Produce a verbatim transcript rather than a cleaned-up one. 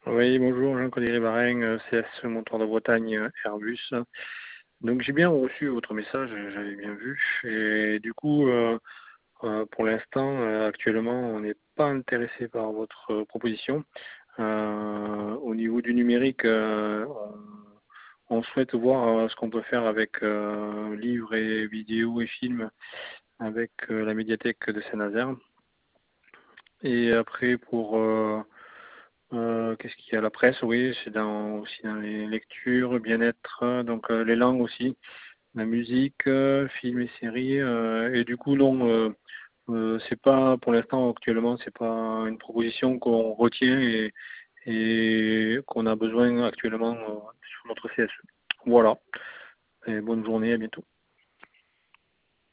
Oui, bonjour, Jean-Claude Rivarin, euh, C S Moteur de Bretagne, euh, Airbus. Donc j'ai bien reçu votre message, euh, j'avais bien vu. Et du coup, euh, euh, pour l'instant, euh, actuellement, on n'est pas intéressé par votre euh, proposition. Euh, au niveau du numérique, euh, on, on souhaite voir euh, ce qu'on peut faire avec euh, livres et vidéos et films avec euh, la médiathèque de Saint-Nazaire. Et après, pour euh, Euh, qu'est-ce qu'il y a? La presse, oui, c'est dans, aussi dans les lectures, bien-être, euh, donc euh, les langues aussi, la musique, euh, films et séries. Euh, et du coup, non, euh, euh, c'est pas, pour l'instant, actuellement, c'est pas une proposition qu'on retient et, et qu'on a besoin actuellement euh, sur notre C S E. Voilà. Et bonne journée, à bientôt.